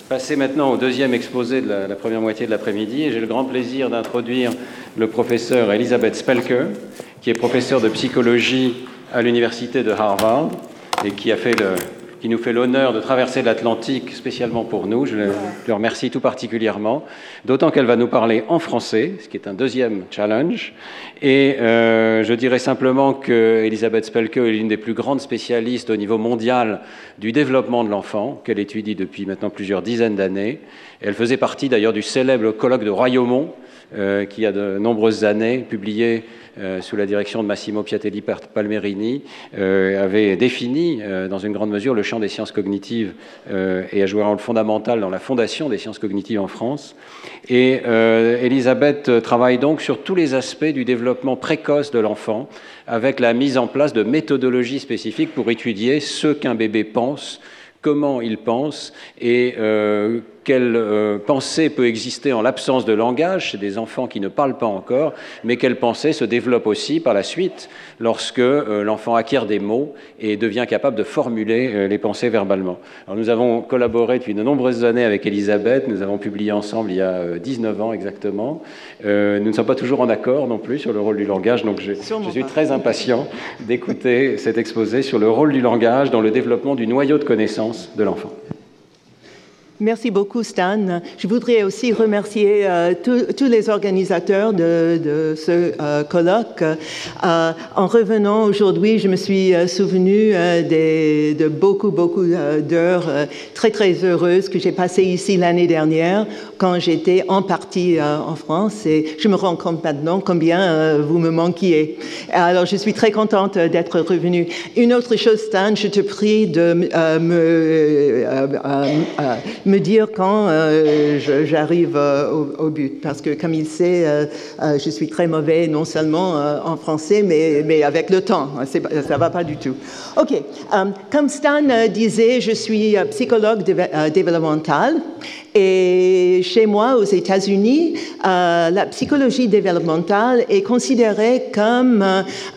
passer maintenant au deuxième exposé de la première moitié de l'après-midi et j'ai le grand plaisir d'introduire le professeur Elizabeth Spelke, qui est professeur de psychologie à l'université de Harvard et qui nous fait l'honneur de traverser l'Atlantique spécialement pour nous. Je le remercie tout particulièrement, d'autant qu'elle va nous parler en français, ce qui est un deuxième challenge. Et je dirais simplement que Elizabeth Spelke est l'une des plus grandes spécialistes au niveau mondial du développement de l'enfant, qu'elle étudie depuis maintenant plusieurs dizaines d'années. Elle faisait partie d'ailleurs du célèbre colloque de Royaumont, qui, il y a de nombreuses années, publié sous la direction de Massimo Piatelli-Palmerini, avait défini dans une grande mesure le champ des sciences cognitives et a joué un rôle fondamental dans la fondation des sciences cognitives en France. Et Elisabeth travaille donc sur tous les aspects du développement précoce de l'enfant, avec la mise en place de méthodologies spécifiques pour étudier ce qu'un bébé pense, comment il pense et quelle pensée peut exister en l'absence de langage chez des enfants qui ne parlent pas encore, mais quelle pensée se développe aussi par la suite lorsque l'enfant acquiert des mots et devient capable de formuler les pensées verbalement. Alors, nous avons collaboré depuis de nombreuses années avec Elisabeth, nous avons publié ensemble il y a 19 ans exactement. Nous ne sommes pas toujours en accord non plus sur le rôle du langage, donc je suis très impatient d'écouter cet exposé sur le rôle du langage dans le développement du noyau de connaissances de l'enfant. Merci beaucoup, Stan. Je voudrais aussi remercier tous les organisateurs de ce colloque. En revenant aujourd'hui, je me suis souvenu de beaucoup d'heures très heureuses que j'ai passées ici l'année dernière quand j'étais en partie en France et je me rends compte maintenant combien vous me manquiez. Alors, je suis très contente d'être revenue. Une autre chose, Stan, je te prie de me dire quand j'arrive au but, parce que comme il sait, je suis très mauvais, non seulement en français, mais avec le temps, ça va pas du tout. OK, comme Stan disait, je suis psychologue développemental, et chez moi, aux États-Unis, la psychologie développementale est considérée comme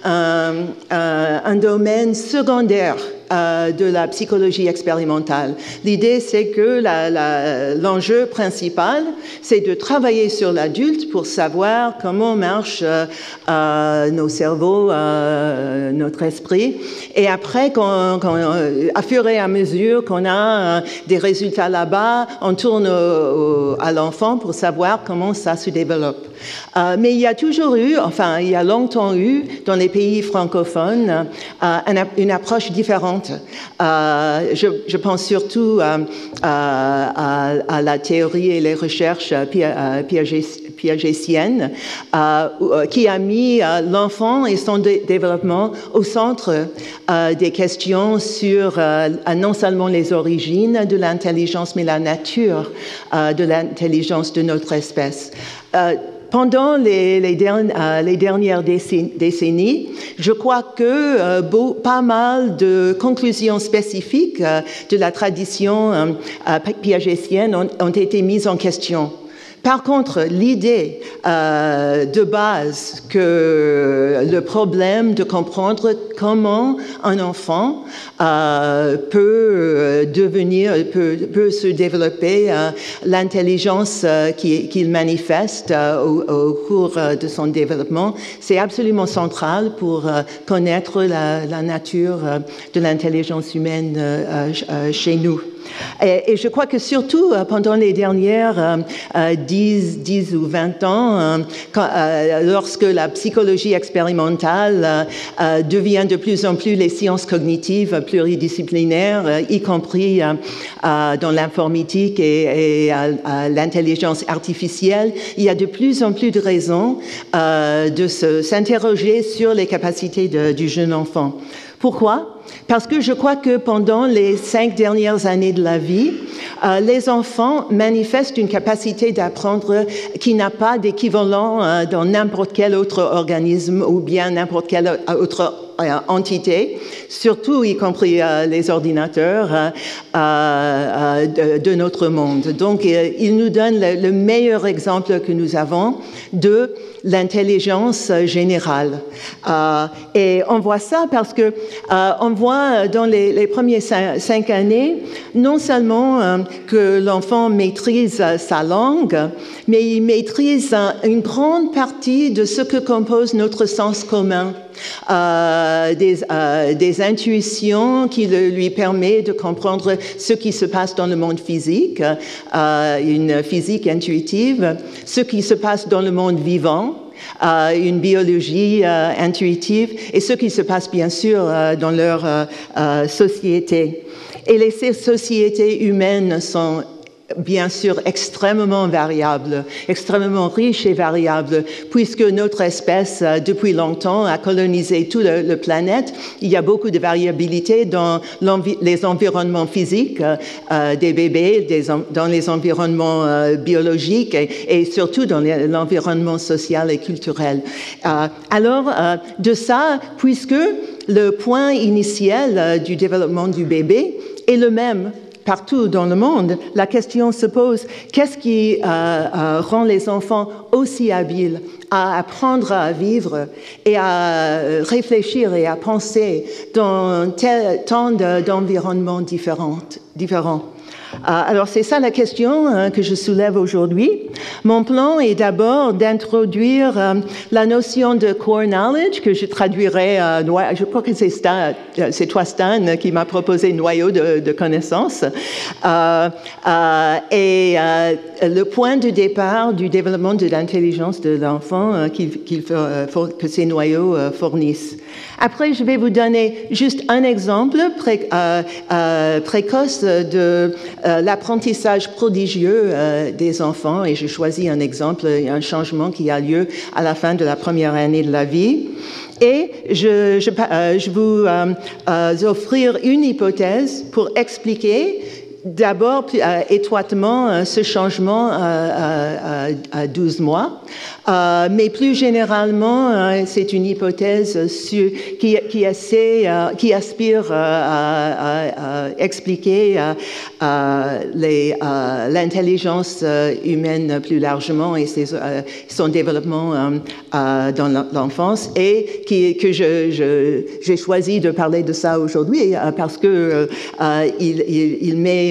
un domaine secondaire de la psychologie expérimentale. L'idée, c'est que l'enjeu principal, c'est de travailler sur l'adulte pour savoir comment marchent nos cerveaux, notre esprit. Et après, à fur et à mesure qu'on a des résultats là-bas, on tourne à l'enfant pour savoir comment ça se développe. Mais il y a toujours eu, il y a longtemps eu, dans les pays francophones, une approche différente. Je pense surtout à la théorie et les recherches piagétiennes qui a mis l'enfant et son développement au centre des questions sur non seulement les origines de l'intelligence, mais la nature de l'intelligence de notre espèce. Pendant les dernières décennies, je crois que pas mal de conclusions spécifiques de la tradition piagétienne ont été mises en question. Par contre, l'idée de base que le problème de comprendre comment un enfant peut se développer, l'intelligence qu'il manifeste au cours de son développement, c'est absolument central pour connaître la nature de l'intelligence humaine chez nous. Et je crois que surtout pendant les dernières 10 ou 20 ans, lorsque la psychologie expérimentale devient de plus en plus les sciences cognitives pluridisciplinaires, y compris dans l'informatique et l'intelligence artificielle, il y a de plus en plus de raisons de s'interroger sur les capacités du jeune enfant. Pourquoi ? Parce que je crois que pendant les 5 dernières années de la vie, les enfants manifestent une capacité d'apprendre qui n'a pas d'équivalent dans n'importe quel autre organisme ou bien n'importe quelle autre entité, surtout y compris les ordinateurs, de notre monde. Donc, il nous donne le meilleur exemple que nous avons de l'intelligence générale. Et on voit ça parce que on voit dans les premières 5 années, non seulement que l'enfant maîtrise sa langue, mais il maîtrise une grande partie de ce que compose notre sens commun. Des intuitions qui lui permettent de comprendre ce qui se passe dans le monde physique, une physique intuitive, ce qui se passe dans le monde vivant, une biologie intuitive, et ce qui se passe bien sûr dans leur société. Et les sociétés humaines sont bien sûr extrêmement variables, extrêmement riches et variables, puisque notre espèce, depuis longtemps, a colonisé toute la planète. Il y a beaucoup de variabilité dans les environnements physiques des bébés, dans les environnements biologiques et surtout dans l'environnement social et culturel. Alors, de ça, puisque le point initial du développement du bébé est le même partout dans le monde, la question se pose, qu'est-ce qui rend les enfants aussi habiles à apprendre à vivre et à réfléchir et à penser dans tant d'environnements différents? Alors, c'est ça la question que je soulève aujourd'hui. Mon plan est d'abord d'introduire la notion de core knowledge, que je traduirai, je crois que c'est toi, Stan, qui m'a proposé noyau de connaissances. Et le point de départ du développement de l'intelligence de l'enfant que ces noyaux fournissent. Après, je vais vous donner juste un exemple précoce de l'apprentissage prodigieux des enfants, et j'ai choisi un exemple, un changement qui a lieu à la fin de la première année de la vie. Et je vous offrir une hypothèse pour expliquer d'abord étroitement ce changement à 12 mois, mais plus généralement, c'est une hypothèse qui aspire à expliquer l'intelligence humaine plus largement et son développement dans l'enfance, et que j'ai choisi de parler de ça aujourd'hui parce que il met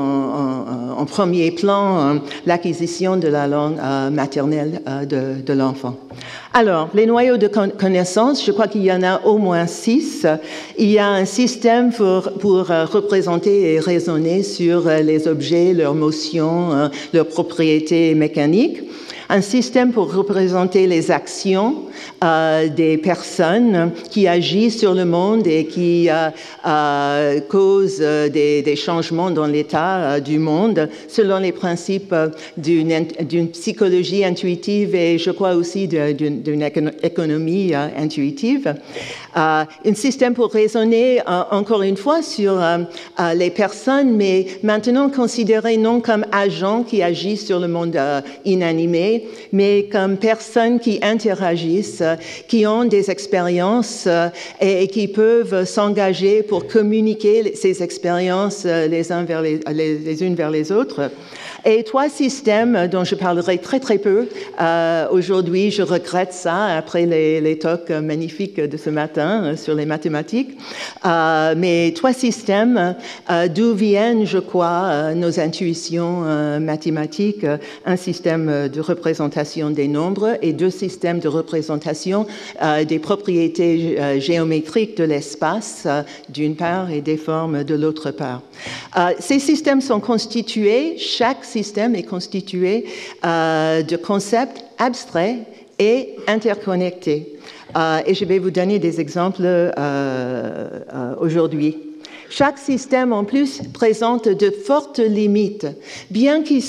en premier plan l'acquisition de la langue maternelle de l'enfant. Alors, les noyaux de connaissances, je crois qu'il y en a au moins 6. Il y a un système pour représenter et raisonner sur les objets, leurs motions, leurs propriétés mécaniques. Un système pour représenter les actions des personnes qui agissent sur le monde et qui causent des changements dans l'état du monde selon les principes d'une psychologie intuitive et je crois aussi d'une économie intuitive. Un système pour raisonner encore une fois sur les personnes, mais maintenant considérées non comme agents qui agissent sur le monde inanimé, mais comme personnes qui interagissent, qui ont des expériences et qui peuvent s'engager pour communiquer ces expériences les unes vers les autres. Et 3 systèmes dont je parlerai très très peu aujourd'hui, je regrette ça après les talks magnifiques de ce matin sur les mathématiques, mais 3 systèmes d'où viennent, je crois, nos intuitions mathématiques, un système de représentation des nombres et 2 systèmes de représentation des propriétés géométriques de l'espace d'une part et des formes de l'autre part. Ces systèmes sont constitués, chaque système est constitué de concepts abstraits et interconnectés. Et je vais vous donner des exemples aujourd'hui. Chaque système, en plus, présente de fortes limites. Bien qu'il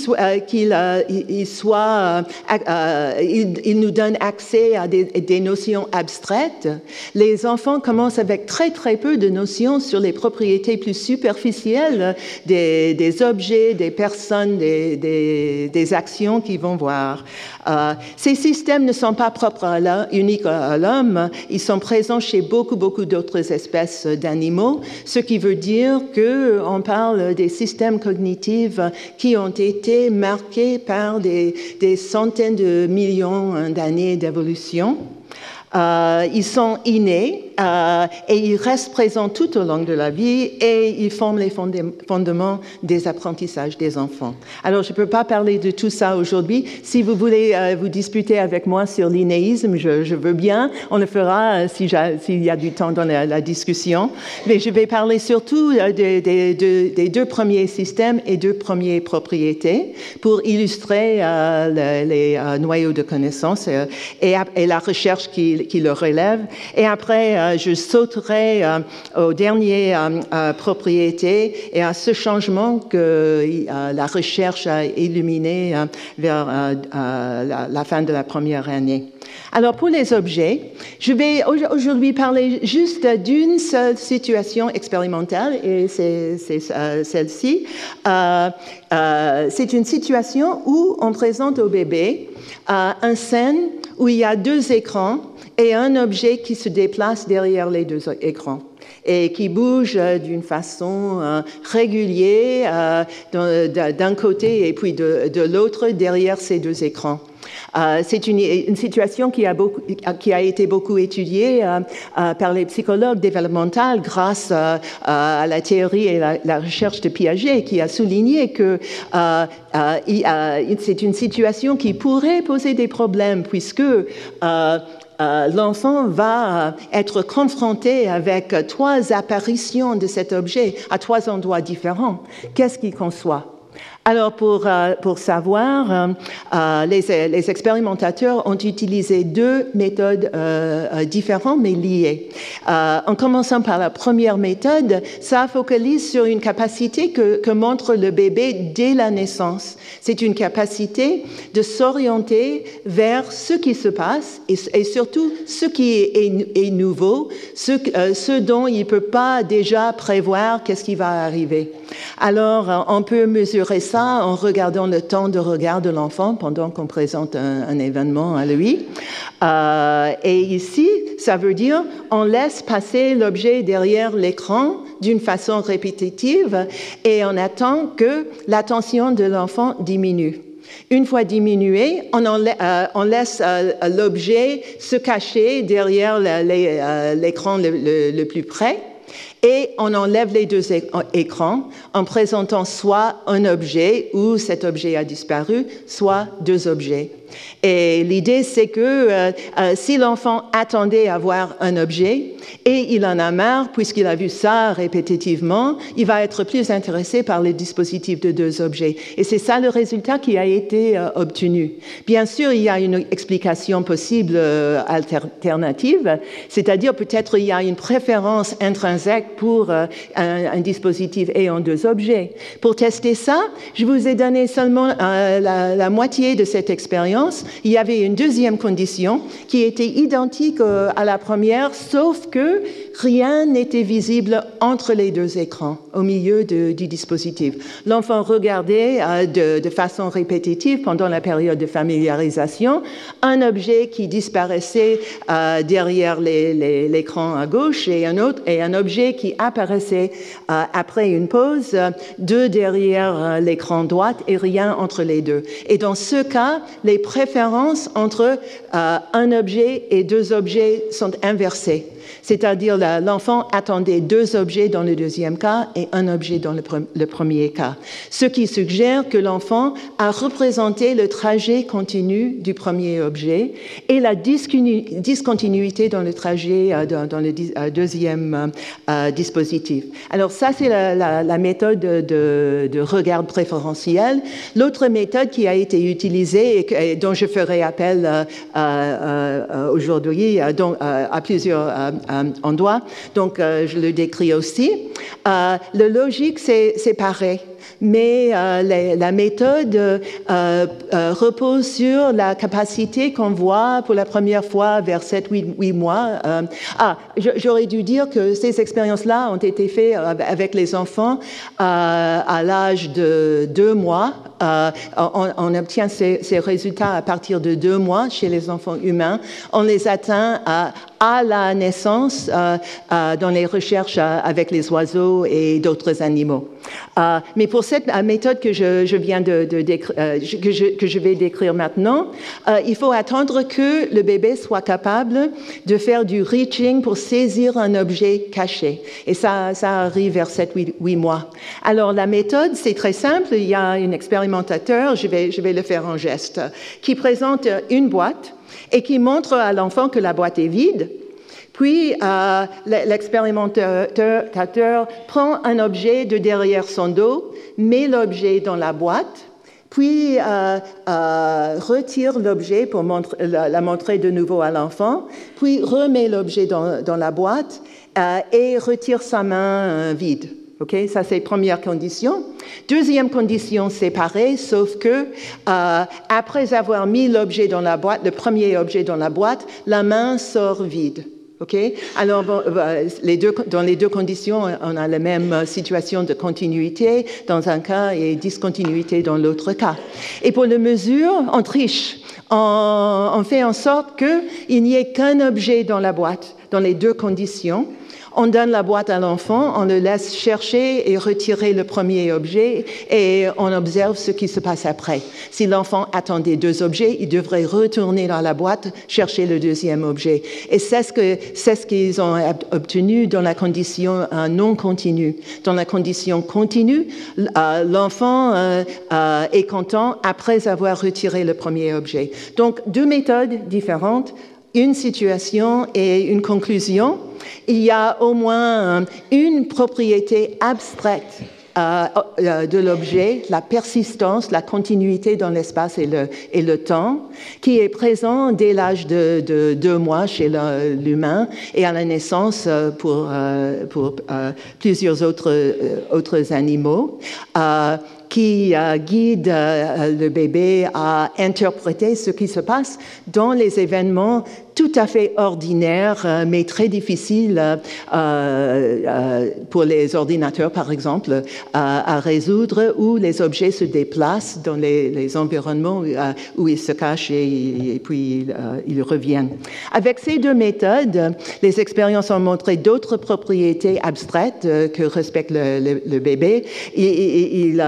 nous donne accès à des notions abstraites, les enfants commencent avec très, très peu de notions sur les propriétés plus superficielles des objets, des personnes, des actions qu'ils vont voir. Ces systèmes ne sont pas propres uniques à l'homme. Ils sont présents chez beaucoup, beaucoup d'autres espèces d'animaux, ce qui veut veut dire qu'on parle des systèmes cognitifs qui ont été marqués par des centaines de millions d'années d'évolution. Ils sont innés et ils restent présents tout au long de la vie et ils forment les fondements des apprentissages des enfants. Alors, je ne peux pas parler de tout ça aujourd'hui. Si vous voulez vous disputer avec moi sur l'innéisme, je veux bien. On le fera s'il y a du temps dans la discussion. Mais je vais parler surtout des deux premiers systèmes et deux premières propriétés pour illustrer les noyaux de connaissances et la recherche qui le relève. Et après, je sauterai aux dernières propriétés et à ce changement que la recherche a illuminé vers la fin de la première année. Alors, pour les objets, je vais aujourd'hui parler juste d'une seule situation expérimentale, et c'est celle-ci. C'est une situation où on présente au bébé une scène où il y a deux écrans et un objet qui se déplace derrière les deux écrans et qui bouge d'une façon régulière d'un côté et puis de l'autre derrière ces deux écrans. C'est une situation qui a été beaucoup étudiée par les psychologues développementaux grâce à la théorie et la recherche de Piaget, qui a souligné que c'est une situation qui pourrait poser des problèmes puisque l'enfant va être confronté avec trois apparitions de cet objet à trois endroits différents. Qu'est-ce qu'il conçoit? Alors, pour savoir, les expérimentateurs ont utilisé deux méthodes différentes mais liées. En commençant par la première méthode, ça focalise sur une capacité que montre le bébé dès la naissance. C'est une capacité de s'orienter vers ce qui se passe et surtout ce qui est nouveau, ce dont il ne peut pas déjà prévoir qu'est-ce qui va arriver. Alors, on peut mesurer ça en regardant le temps de regard de l'enfant pendant qu'on présente un événement à lui. Et ici, ça veut dire on laisse passer l'objet derrière l'écran d'une façon répétitive et on attend que l'attention de l'enfant diminue. Une fois diminué, on laisse l'objet se cacher derrière l'écran le plus près. Et on enlève les deux écrans en présentant soit un objet où cet objet a disparu, soit deux objets. Et l'idée, c'est que si l'enfant attendait à voir un objet et il en a marre, puisqu'il a vu ça répétitivement, il va être plus intéressé par les dispositifs de deux objets. Et c'est ça le résultat qui a été obtenu. Bien sûr, il y a une explication possible alternative, c'est-à-dire peut-être il y a une préférence intrinsèque pour un dispositif ayant deux objets. Pour tester ça, je vous ai donné seulement la moitié de cette expérience. Il y avait une deuxième condition qui était identique à la première, sauf que rien n'était visible entre les deux écrans, au milieu du dispositif. L'enfant regardait de façon répétitive pendant la période de familiarisation un objet qui disparaissait derrière l'écran à gauche et un objet qui apparaissait après une pause derrière l'écran droit et rien entre les deux. Et dans ce cas, les préférences entre un objet et deux objets sont inversées. C'est-à-dire l'enfant attendait deux objets dans le deuxième cas et un objet dans le premier cas. Ce qui suggère que l'enfant a représenté le trajet continu du premier objet et la discontinuité dans le trajet dans le deuxième dispositif. Alors ça, c'est la méthode de regard préférentiel. L'autre méthode qui a été utilisée et dont je ferai appel aujourd'hui à plusieurs endroits, donc je le décris aussi. Le logique, c'est pareil. Mais la méthode repose sur la capacité qu'on voit pour la première fois vers 7-8 mois. J'aurais dû dire que ces expériences-là ont été faites avec les enfants à l'âge de 2 mois on obtient ces résultats à partir de 2 mois chez les enfants humains. On les atteint à la naissance dans les recherches avec les oiseaux et d'autres animaux. Mais pour cette méthode que je viens que je vais décrire maintenant, il faut attendre que le bébé soit capable de faire du reaching pour saisir un objet caché. Et ça arrive vers 7-8 mois. Alors la méthode, c'est très simple. Il y a un expérimentateur, je vais le faire en geste, qui présente une boîte et qui montre à l'enfant que la boîte est vide. Puis, l'expérimentateur prend un objet de derrière son dos, met l'objet dans la boîte, puis retire l'objet pour la montrer de nouveau à l'enfant, puis remet l'objet dans la boîte et retire sa main vide. Okay? Ça, c'est la première condition. Deuxième condition, c'est pareil, sauf que après avoir mis l'objet dans la boîte, le premier objet dans la boîte, la main sort vide. Okay? Alors, dans les deux conditions, on a la même situation de continuité dans un cas et discontinuité dans l'autre cas. Et pour la mesure, on triche. On fait en sorte qu'il n'y ait qu'un objet dans la boîte, dans les deux conditions. On donne la boîte à l'enfant, on le laisse chercher et retirer le premier objet et on observe ce qui se passe après. Si l'enfant attendait 2 objets, il devrait retourner dans la boîte, chercher le deuxième objet. Et c'est ce qu'ils ont obtenu dans la condition non continue. Dans la condition continue, l'enfant est content après avoir retiré le premier objet. Donc, 2 méthodes différentes. Une situation et une conclusion. Il y a au moins une propriété abstraite de l'objet, la persistance, la continuité dans l'espace et le temps, qui est présent dès l'âge de 2 mois chez l'humain et à la naissance pour plusieurs autres animaux. Qui guide le bébé à interpréter ce qui se passe dans les événements tout à fait ordinaires, mais très difficiles pour les ordinateurs, par exemple, à résoudre, où les objets se déplacent dans les environnements où ils se cachent et puis ils reviennent. Avec ces 2 méthodes, les expériences ont montré d'autres propriétés abstraites que respecte le bébé. Il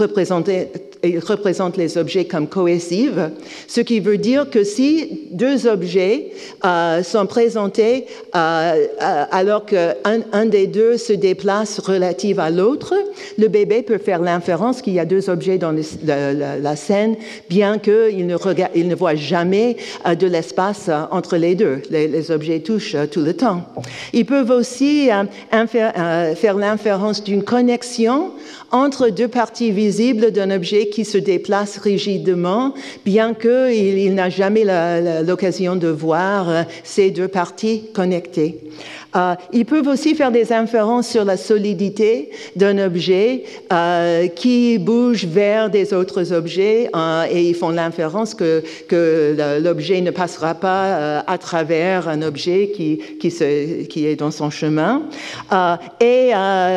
représente les objets comme cohésifs, ce qui veut dire que si 2 objets sont présentés alors qu'un des 2 se déplace relative à l'autre, le bébé peut faire l'inférence qu'il y a 2 objets dans la scène, bien qu'il ne voit jamais de l'espace entre les 2. Les objets touchent tout le temps. Ils peuvent aussi faire l'inférence d'une connexion entre 2 parties visibles d'un objet qui se déplace rigidement, bien qu'il n'a jamais l'occasion de voir ces 2 parties connectées. Ils peuvent aussi faire des inférences sur la solidité d'un objet qui bouge vers des autres objets et ils font l'inférence que l'objet ne passera pas à travers un objet qui est dans son chemin. Et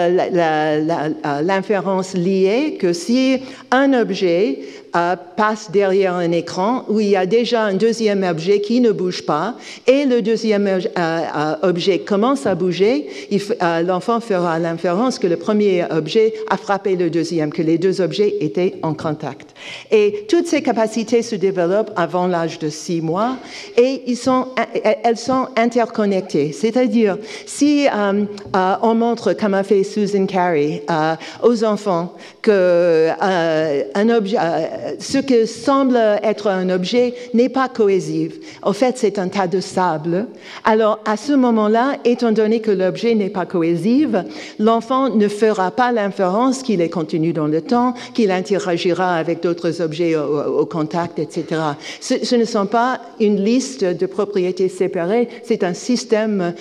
l'inférence liée que si un objet passe derrière un écran où il y a déjà un deuxième objet qui ne bouge pas et le deuxième objet commence à bouger, l'enfant fera l'inférence que le premier objet a frappé le deuxième, que les 2 objets étaient en contact. Et toutes ces capacités se développent avant l'âge de 6 mois et elles sont interconnectées. C'est-à-dire, si on montre, comme a fait Susan Carey, aux enfants que un objet, ce que semble être un objet n'est pas cohésif. En fait, c'est un tas de sable. Alors, à ce moment-là, étant donné que l'objet n'est pas cohésif, l'enfant ne fera pas l'inférence qu'il est continu dans le temps, qu'il interagira avec d'autres objets au contact, etc. Ce ne sont pas une liste de propriétés séparées, c'est un système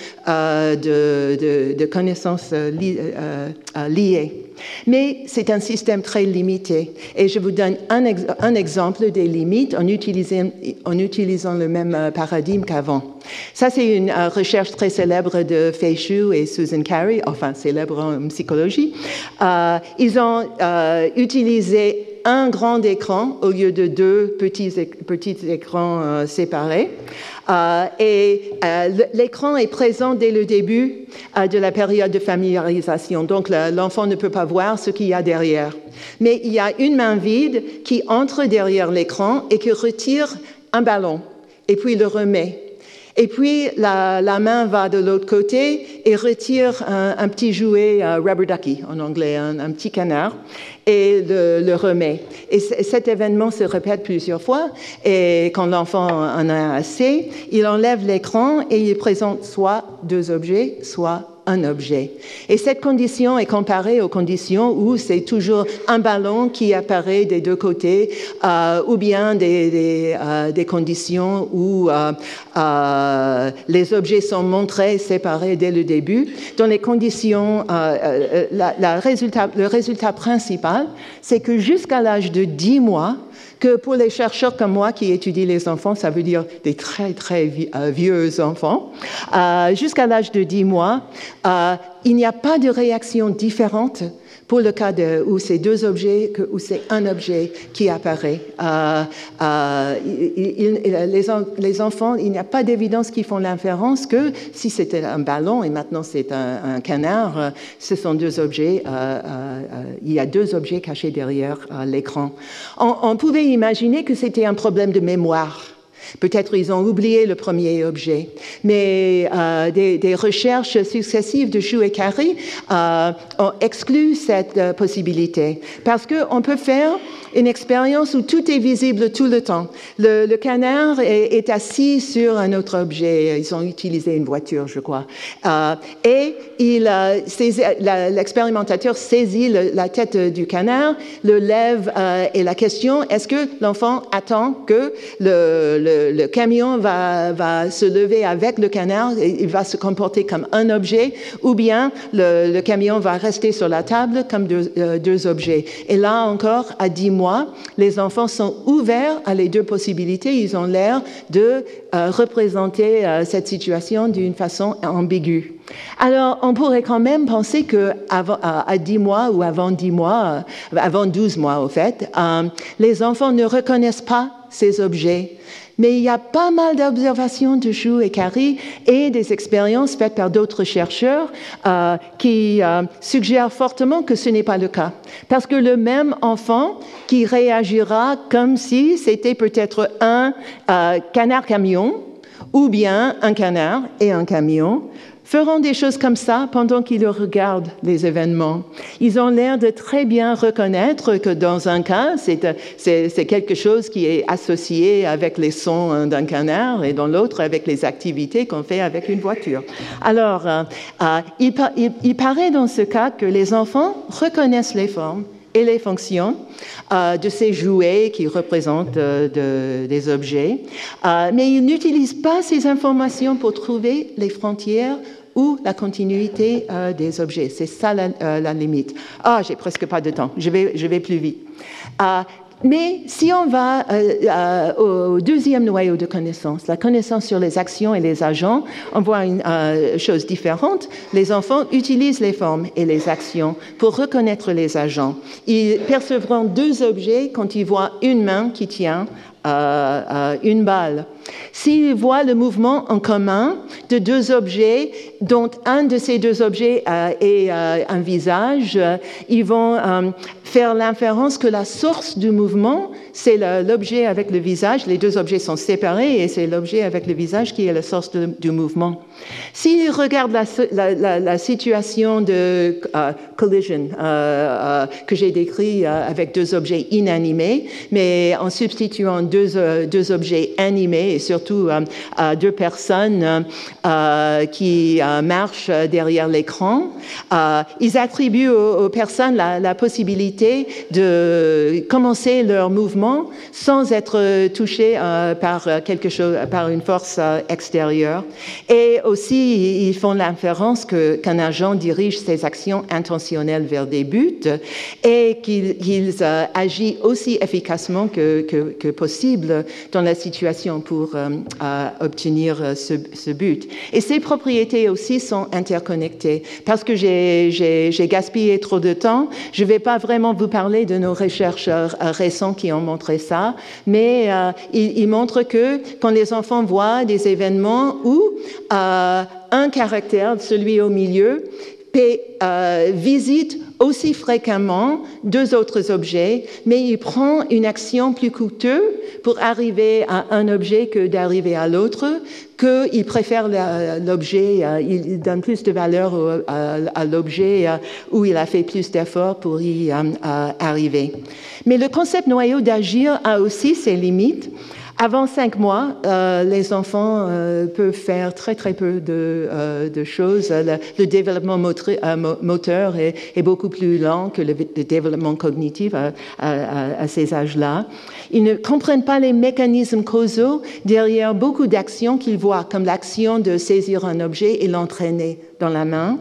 de connaissances liées. Mais c'est un système très limité. Et je vous donne un exemple des limites en utilisant le même paradigme qu'avant. Ça, c'est une recherche très célèbre de Fei Xu et Susan Carey, enfin célèbre en psychologie. Ils ont utilisé un grand écran au lieu de deux petits écrans séparés. L'écran est présent dès le début de la période de familiarisation. Donc, l'enfant ne peut pas voir ce qu'il y a derrière. Mais il y a une main vide qui entre derrière l'écran et qui retire un ballon et puis le remet. Et puis, la main va de l'autre côté et retire un petit jouet, rubber ducky en anglais, un petit canard, et le remet. Et cet événement se répète plusieurs fois. Et quand l'enfant en a assez, il enlève l'écran et il présente soit deux objets, soit un objet. Et cette condition est comparée aux conditions où c'est toujours un ballon qui apparaît des deux côtés, ou bien des conditions où les objets sont montrés séparés dès le début. Dans les conditions, le résultat principal, c'est que jusqu'à l'âge de 10 mois, que pour les chercheurs comme moi qui étudient les enfants, ça veut dire des très, très vieux enfants, jusqu'à l'âge de 10 mois, il n'y a pas de réaction différente pour le cas où c'est deux objets où c'est un objet qui apparaît. Les enfants, il n'y a pas d'évidence qui font l'inférence que si c'était un ballon et maintenant c'est un canard, ce sont deux objets, il y a deux objets cachés derrière l'écran. On pouvait imaginer que c'était un problème de mémoire. Peut-être ils ont oublié le premier objet. Mais des recherches successives de Xu et Carey ont exclu cette possibilité. Parce qu'on peut faire une expérience où tout est visible tout le temps. Le canard est assis sur un autre objet. Ils ont utilisé une voiture, je crois. Et l'expérimentateur saisit la tête du canard, le lève et la question, est-ce que l'enfant attend que le camion va se lever avec le canard et il va se comporter comme un objet, ou bien le camion va rester sur la table comme deux objets. Et là encore, à 10 mois, les enfants sont ouverts à les deux possibilités. Ils ont l'air de représenter cette situation d'une façon ambiguë. Alors, on pourrait quand même penser qu'à 10 mois ou avant 10 mois, avant 12 mois au fait, les enfants ne reconnaissent pas ces objets. Mais il y a pas mal d'observations de Xu et Carey et des expériences faites par d'autres chercheurs qui suggèrent fortement que ce n'est pas le cas. Parce que le même enfant qui réagira comme si c'était peut-être un canard-camion ou bien un canard et un camion, feront des choses comme ça pendant qu'ils regardent les événements. Ils ont l'air de très bien reconnaître que dans un cas, c'est quelque chose qui est associé avec les sons d'un canard et dans l'autre avec les activités qu'on fait avec une voiture. Alors, il paraît dans ce cas que les enfants reconnaissent les formes et les fonctions de ces jouets qui représentent des objets, mais ils n'utilisent pas ces informations pour trouver les frontières ou la continuité des objets. C'est ça la limite. J'ai presque pas de temps. Je vais plus vite. Mais si on va au deuxième noyau de connaissance, la connaissance sur les actions et les agents, on voit une chose différente. Les enfants utilisent les formes et les actions pour reconnaître les agents. Ils percevront deux objets quand ils voient une main qui tient une balle. S'ils voient le mouvement en commun de deux objets, dont un de ces deux objets est un visage, ils vont faire l'inférence que la source du mouvement, c'est l'objet avec le visage. Les deux objets sont séparés et c'est l'objet avec le visage qui est la source du mouvement. S'ils regardent la situation de collision que j'ai décrit avec deux objets inanimés, mais en substituant deux objets animés et surtout deux personnes qui marchent derrière l'écran, ils attribuent aux personnes la possibilité de commencer leur mouvement sans être touchés par quelque chose, par une force extérieure. Et aussi, ils font l'inférence qu'un agent dirige ses actions intentionnelles vers des buts et qu'il agit aussi efficacement que possible possible dans la situation pour obtenir ce but. Et ces propriétés aussi sont interconnectées. Parce que j'ai gaspillé trop de temps, je ne vais pas vraiment vous parler de nos recherches récentes qui ont montré ça, mais ils montrent que quand les enfants voient des événements où un caractère, celui au milieu, visite aussi fréquemment deux autres objets, mais il prend une action plus coûteuse pour arriver à un objet que d'arriver à l'autre, qu'il préfère l'objet, il donne plus de valeur à l'objet où il a fait plus d'efforts pour y arriver. Mais le concept noyau d'agir a aussi ses limites. Avant 5 mois, les enfants peuvent faire très peu de choses. Le développement moteur est beaucoup plus lent que le développement cognitif à ces âges-là. Ils ne comprennent pas les mécanismes causaux derrière beaucoup d'actions qu'ils voient, comme l'action de saisir un objet et l'entraîner dans la main.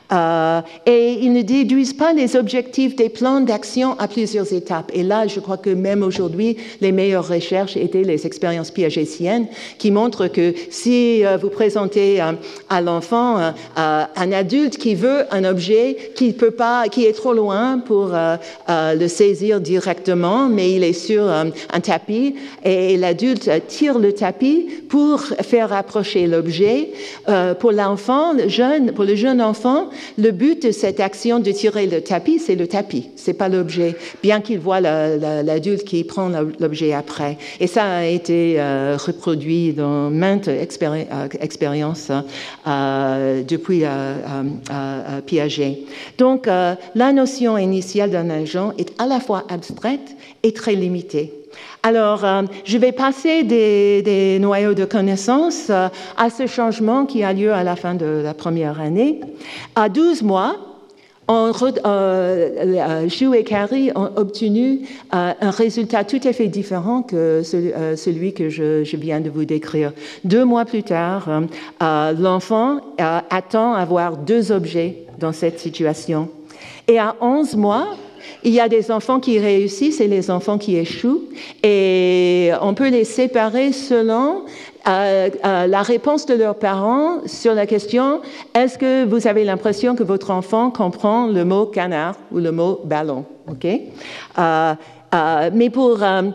Et ils ne déduisent pas les objectifs des plans d'action à plusieurs étapes. Et là, je crois que même aujourd'hui, les meilleures recherches étaient les expériences piagétiennes qui montrent que si vous présentez à l'enfant un adulte qui veut un objet qui peut pas, qui est trop loin pour le saisir directement, mais il est sur un tapis et l'adulte tire le tapis pour faire approcher l'objet. Pour l'enfant, pour le jeune enfant, le but de cette action de tirer le tapis, c'est le tapis, c'est pas l'objet, bien qu'il voit l'adulte qui prend l'objet après. Et ça a été reproduit dans maintes expériences depuis Piaget. Donc, la notion initiale d'un agent est à la fois abstraite et très limitée. Alors, je vais passer des noyaux de connaissances à ce changement qui a lieu à la fin de la première année. À 12 mois, Zhu et Carrie ont obtenu un résultat tout à fait différent que celui que je viens de vous décrire. 2 mois plus tard, l'enfant attend à voir 2 objets dans cette situation. Et à 11 mois, il y a des enfants qui réussissent et les enfants qui échouent. Et on peut les séparer selon la réponse de leurs parents sur la question « Est-ce que vous avez l'impression que votre enfant comprend le mot canard ou le mot ballon ?» Okay? Mais pour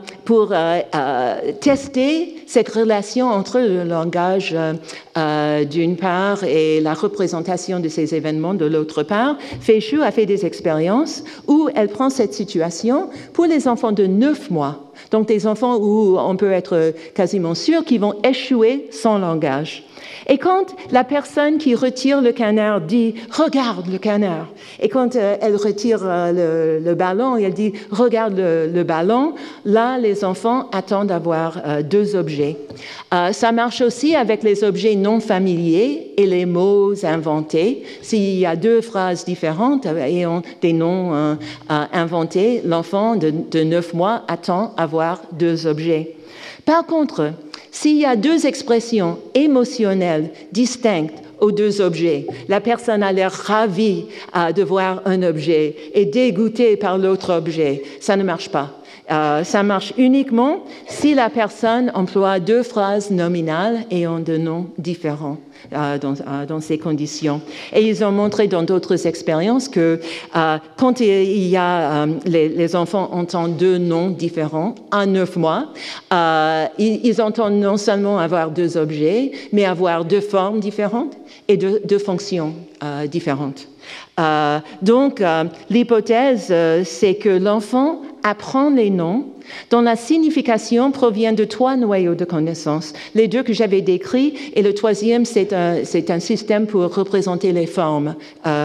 tester cette relation entre le langage d'une part et la représentation de ces événements de l'autre part, Fei Shu a fait des expériences où elle prend cette situation pour les enfants de 9 mois. Donc des enfants où on peut être quasiment sûr qu'ils vont échouer sans langage. Et quand la personne qui retire le canard dit « Regarde le canard », et quand elle retire le ballon, elle dit « Regarde le ballon », là, les enfants attendent d'avoir 2 objets. Ça marche aussi avec les objets non familiers et les mots inventés. S'il y a 2 phrases différentes et des noms inventés, l'enfant de 9 mois attend d'avoir 2 objets. Par contre, s'il y a 2 expressions émotionnelles distinctes aux 2 objets, la personne a l'air ravie de voir un objet et dégoûtée par l'autre objet, ça ne marche pas. Ça marche uniquement si la personne emploie 2 phrases nominales ayant de noms différents dans ces conditions. Et ils ont montré dans d'autres expériences que quand il y a les enfants entendent 2 noms différents à 9 mois, ils entendent non seulement avoir 2 objets, mais avoir 2 formes différentes et 2 fonctions différentes. Donc, l'hypothèse, c'est que l'enfant apprend les noms dont la signification provient de 3 noyaux de connaissances. Les 2 que j'avais décrits et le 3e, c'est un système pour représenter les formes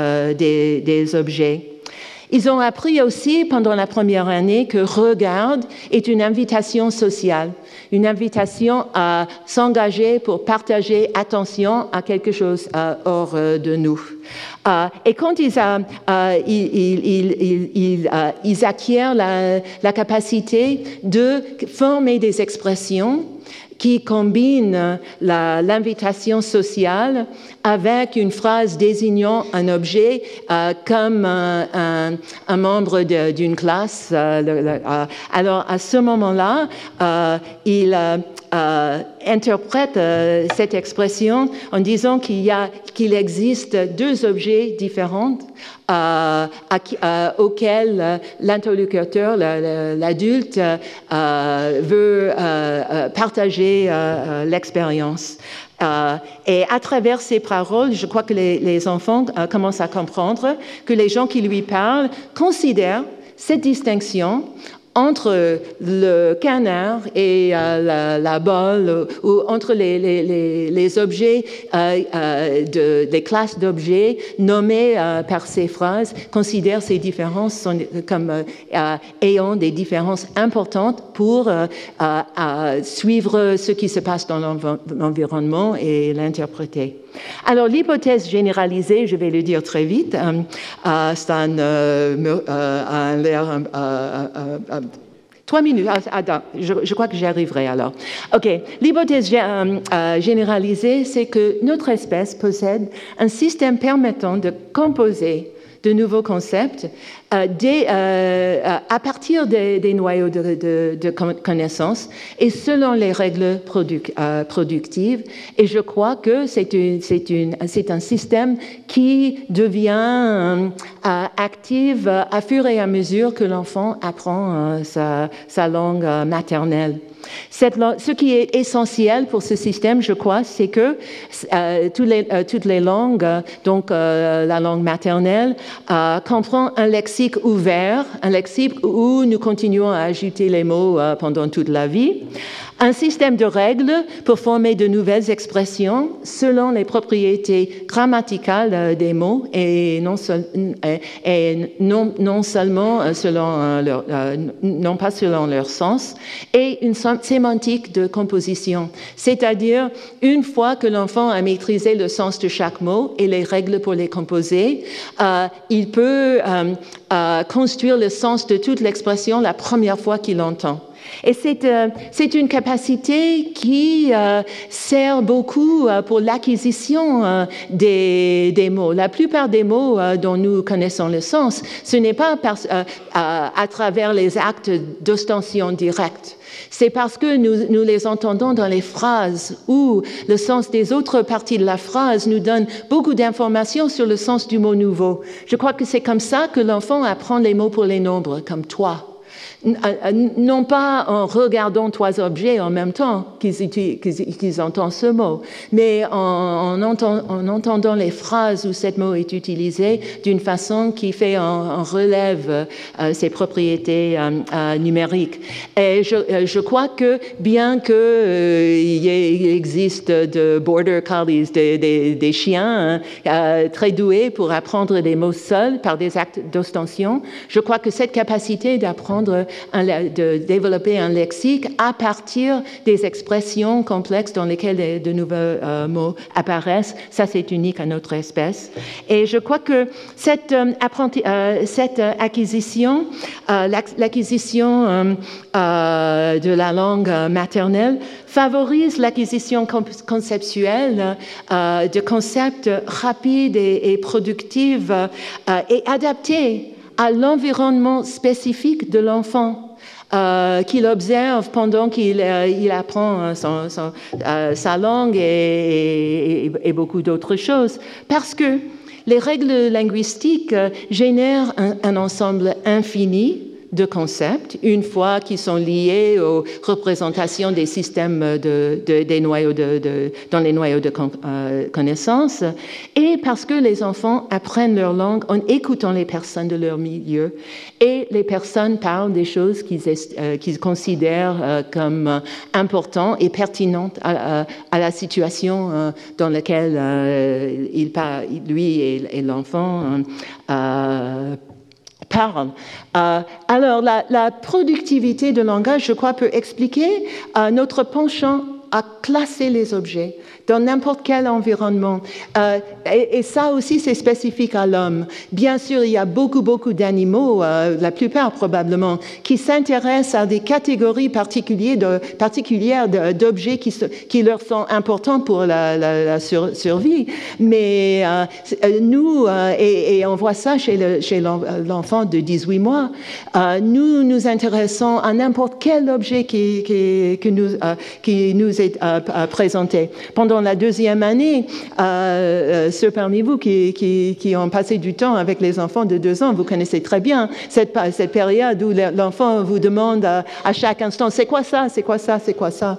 des objets. Ils ont appris aussi pendant la première année que regarde est une invitation sociale, une invitation à s'engager pour partager attention à quelque chose hors de nous. Et quand ils acquièrent la capacité de former des expressions qui combine l'invitation sociale avec une phrase désignant un objet comme un membre d'une classe. Alors, à ce moment-là, il interprète cette expression en disant qu'il existe deux objets différents auxquels l'interlocuteur, l'adulte, veut partager l'expérience. Et à travers ces paroles, je crois que les enfants commencent à comprendre que les gens qui lui parlent considèrent cette distinction entre le canard et la bolle, ou entre les objets, les classes d'objets nommés par ces phrases, considèrent ces différences comme ayant des différences importantes pour suivre ce qui se passe dans l'environnement et l'interpréter. Alors, l'hypothèse généralisée, je vais le dire très vite, c'est un l'air 3 minutes. Attends, je crois que j'y arriverai alors. OK. L'hypothèse généralisée, c'est que notre espèce possède un système permettant de composer de nouveaux concepts à partir des noyaux de connaissances et selon les règles productives. Et je crois que c'est un système qui devient actif à fur et à mesure que l'enfant apprend sa langue maternelle. Ce qui est essentiel pour ce système, je crois, c'est que toutes les langues, donc la langue maternelle, comprend un lexique ouvert, un lexique où nous continuons à ajouter les mots pendant toute la vie, un système de règles pour former de nouvelles expressions selon les propriétés grammaticales des mots et non seulement selon non pas selon leur sens, et une sémantique de composition. C'est-à-dire, une fois que l'enfant a maîtrisé le sens de chaque mot et les règles pour les composer, il peut construire le sens de toute l'expression la première fois qu'il l'entend. Et c'est une capacité qui sert beaucoup pour l'acquisition des mots. La plupart des mots dont nous connaissons le sens, ce n'est pas à travers les actes d'ostension directe. C'est parce que nous les entendons dans les phrases où le sens des autres parties de la phrase nous donne beaucoup d'informations sur le sens du mot nouveau. Je crois que c'est comme ça que l'enfant apprend les mots pour les nombres, comme toi. Non pas en regardant trois objets en même temps qu'ils entendent ce mot, mais en entendant les phrases où ce mot est utilisé d'une façon qui fait en relève ses propriétés numériques. Et je crois que bien qu'il existe de border collies, des chiens très doués pour apprendre des mots seuls par des actes d'ostension, je crois que cette capacité d'apprendre de développer un lexique à partir des expressions complexes dans lesquelles de nouveaux mots apparaissent, ça c'est unique à notre espèce. Et je crois que cette acquisition, l'acquisition de la langue maternelle favorise l'acquisition conceptuelle de concepts rapides et productifs et adaptés à l'environnement spécifique de l'enfant qu'il observe pendant qu'il apprend sa langue et beaucoup d'autres choses. Parce que les règles linguistiques génèrent un ensemble infini de concepts, une fois qu'ils sont liés aux représentations des systèmes des noyaux dans les noyaux de connaissances, et parce que les enfants apprennent leur langue en écoutant les personnes de leur milieu, et les personnes parlent des choses qu'ils considèrent comme importantes et pertinentes à la situation dans laquelle lui et l'enfant parle. Alors, la productivité de langage, je crois, peut expliquer notre penchant à classer les objets dans n'importe quel environnement. Et ça aussi, c'est spécifique à l'homme. Bien sûr, il y a beaucoup d'animaux, la plupart probablement, qui s'intéressent à des catégories particulières d'objets qui leur sont importants pour la survie. Mais nous, et on voit ça chez l'enfant de 18 mois, nous nous intéressons à n'importe quel objet qui nous est présenté. Pendant la deuxième année, ceux parmi vous qui ont passé du temps avec les enfants de 2 ans, vous connaissez très bien cette période où l'enfant vous demande à chaque instant, c'est quoi ça, c'est quoi ça, c'est quoi ça,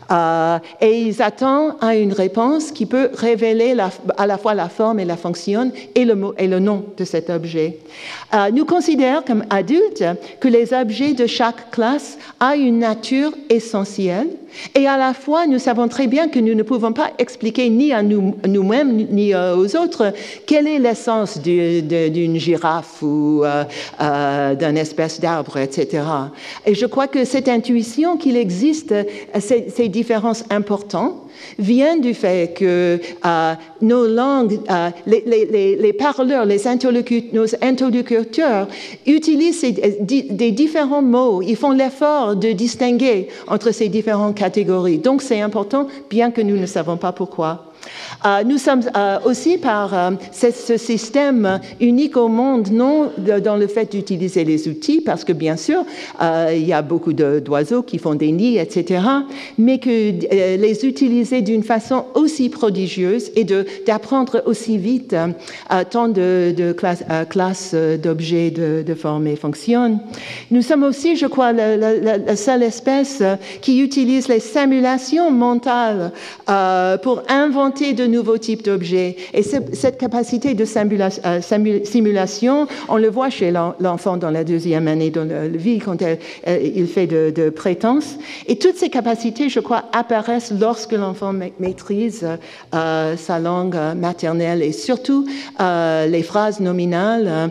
et ils attendent à une réponse qui peut révéler à la fois la forme et la fonction et le nom de cet objet. Nous considérons comme adultes que les objets de chaque classe ont une nature essentielle et à la fois nous savons très bien que nous ne pouvons pas expliquer ni à nous-mêmes ni aux autres quelle est l'essence d'une girafe ou d'une espèce d'arbre, etc. Et je crois que cette intuition qu'il existe ces différences importantes vient du fait que nos langues, les parleurs, nos interlocuteurs utilisent des différents mots. Ils font l'effort de distinguer entre ces différentes catégories. Donc, c'est important, bien que nous ne savons pas pourquoi. Nous sommes aussi par ce système unique au monde, non dans le fait d'utiliser les outils, parce que bien sûr, il y a beaucoup d'oiseaux qui font des nids, etc., mais que les utiliser d'une façon aussi prodigieuse et d'apprendre aussi vite tant de classes d'objets, de formes et fonctions. Nous sommes aussi, je crois, la seule espèce qui utilise les simulations mentales pour inventer de nouveaux types d'objets. Et cette capacité de simulation, on le voit chez l'enfant dans la deuxième année de vie quand il fait de prétences. Et toutes ces capacités, je crois, apparaissent lorsque l'enfant maîtrise sa langue maternelle et surtout les phrases nominales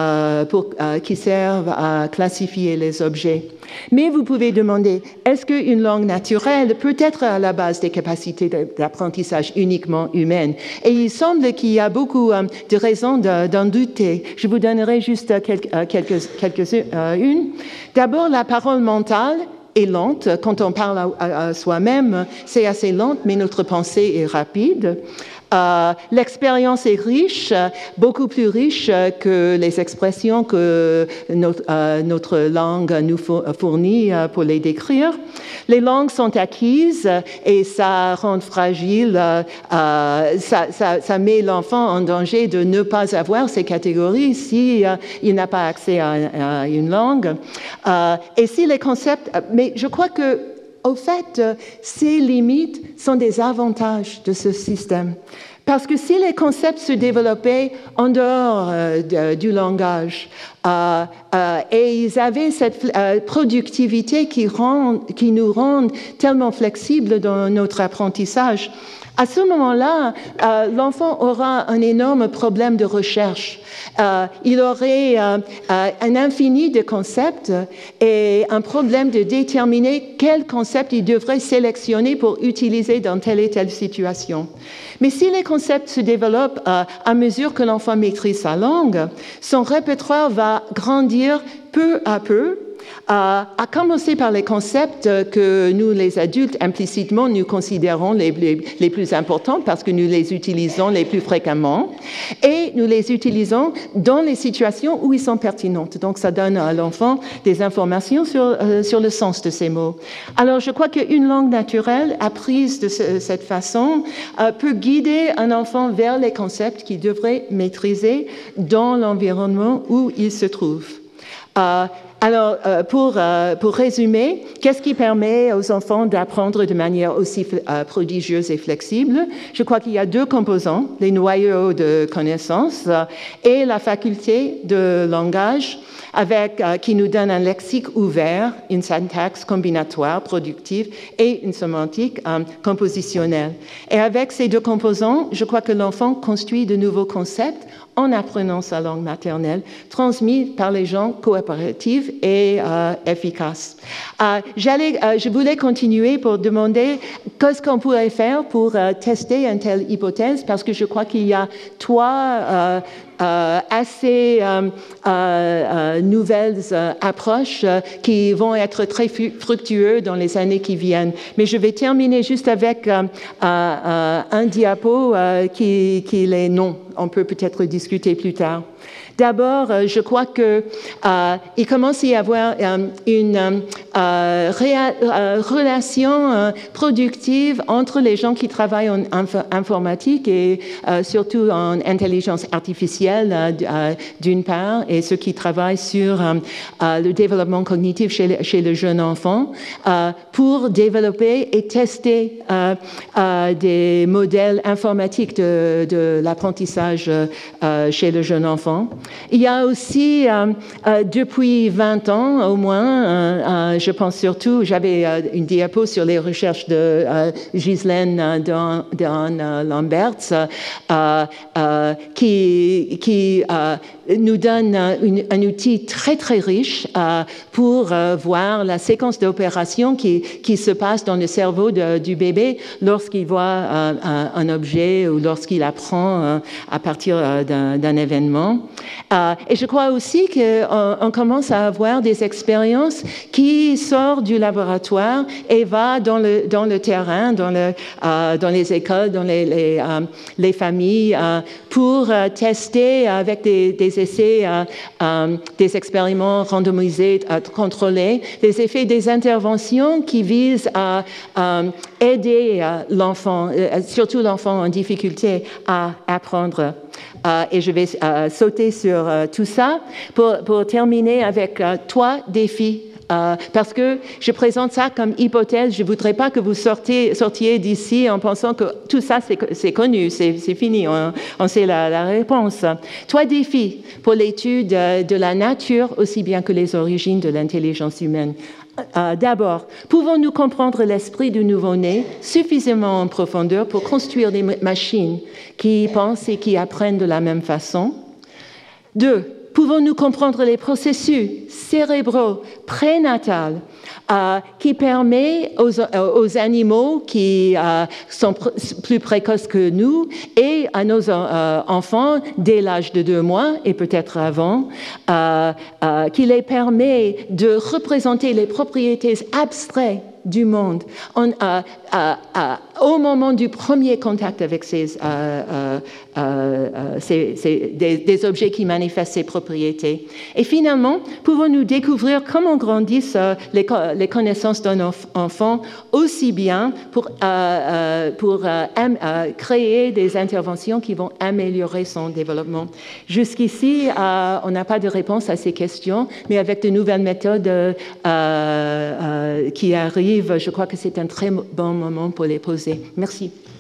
qui servent à classifier les objets. Mais vous pouvez demander, est-ce qu'une langue naturelle peut être à la base des capacités d'apprentissage uniquement humaines? Et il semble qu'il y a beaucoup de raisons d'en douter. Je vous donnerai juste quelques-unes. D'abord, la parole mentale est lente. Quand on parle à soi-même, c'est assez lent, mais notre pensée est rapide. L'expérience est riche, beaucoup plus riche que les expressions que notre langue nous fournit pour les décrire. Les langues sont acquises et ça rend fragile, ça met l'enfant en danger de ne pas avoir ces catégories si il n'a pas accès à une langue. Et si les concepts, mais je crois que au fait, ces limites sont des avantages de ce système. Parce que si les concepts se développaient en dehors du langage et ils avaient cette productivité qui nous rend tellement flexibles dans notre apprentissage, à ce moment-là, l'enfant aura un énorme problème de recherche. Il aurait un infini de concepts et un problème de déterminer quel concept il devrait sélectionner pour utiliser dans telle et telle situation. Mais si les concepts se développent à mesure que l'enfant maîtrise sa langue, son répertoire va grandir peu à peu, à commencer par les concepts que nous, les adultes, implicitement, nous considérons les plus importants parce que nous les utilisons les plus fréquemment et nous les utilisons dans les situations où ils sont pertinentes. Donc, ça donne à l'enfant des informations sur le sens de ces mots. Alors, je crois qu'une langue naturelle, apprise de cette façon, peut guider un enfant vers les concepts qu'il devrait maîtriser dans l'environnement où il se trouve. Alors, pour résumer, qu'est-ce qui permet aux enfants d'apprendre de manière aussi prodigieuse et flexible? Je crois qu'il y a 2 composants, les noyaux de connaissances et la faculté de langage qui nous donne un lexique ouvert, une syntaxe combinatoire, productive et une sémantique compositionnelle. Et avec ces 2 composants, je crois que l'enfant construit de nouveaux concepts en apprenant sa langue maternelle, transmis par les gens coopératifs et efficaces. Je voulais continuer pour demander qu'est-ce qu'on pourrait faire pour tester une telle hypothèse, parce que je crois qu'il y a trois assez nouvelles approches qui vont être très fructueuses dans les années qui viennent. Mais je vais terminer juste avec un diapo qui est non. On peut peut-être discuter plus tard. D'abord, je crois qu'il commence à y avoir une relation productive entre les gens qui travaillent en informatique et surtout en intelligence artificielle d'une part, et ceux qui travaillent sur le développement cognitif chez le jeune enfant pour développer et tester des modèles informatiques de l'apprentissage chez le jeune enfant. Il y a aussi, depuis 20 ans au moins, je pense surtout, j'avais une diapo sur les recherches de Ghislaine Lamberts, qui nous donne un outil très, très riche pour voir la séquence d'opérations qui se passe dans le cerveau du bébé lorsqu'il voit un objet ou lorsqu'il apprend à partir d'un événement. Et je crois aussi qu'on commence à avoir des expériences qui sortent du laboratoire et va dans le terrain, dans les écoles, dans les familles, pour tester avec des essais, des expériments randomisés, contrôlés, les effets des interventions qui visent à aider l'enfant, surtout l'enfant en difficulté, à apprendre. Et je vais sauter sur tout ça pour terminer avec 3 défis. Parce que je présente ça comme hypothèse, je ne voudrais pas que vous sortiez d'ici en pensant que tout ça, c'est connu, c'est fini, on sait la réponse. 3 défis pour l'étude de la nature, aussi bien que les origines de l'intelligence humaine. D'abord, pouvons-nous comprendre l'esprit du nouveau-né suffisamment en profondeur pour construire des machines qui pensent et qui apprennent de la même façon? 2, pouvons-nous comprendre les processus cérébraux prénatals qui permettent aux animaux qui sont plus précoces que nous et à nos enfants dès l'âge de 2 mois et peut-être avant, qui les permet de représenter les propriétés abstraites du monde au moment du premier contact avec des objets qui manifestent ces propriétés. Et finalement, pouvons-nous découvrir comment grandissent les connaissances d'un enfant aussi bien pour créer des interventions qui vont améliorer son développement. Jusqu'ici, on n'a pas de réponse à ces questions, mais avec de nouvelles méthodes qui arrivent, je crois que c'est un très bon moment pour les poser. Merci.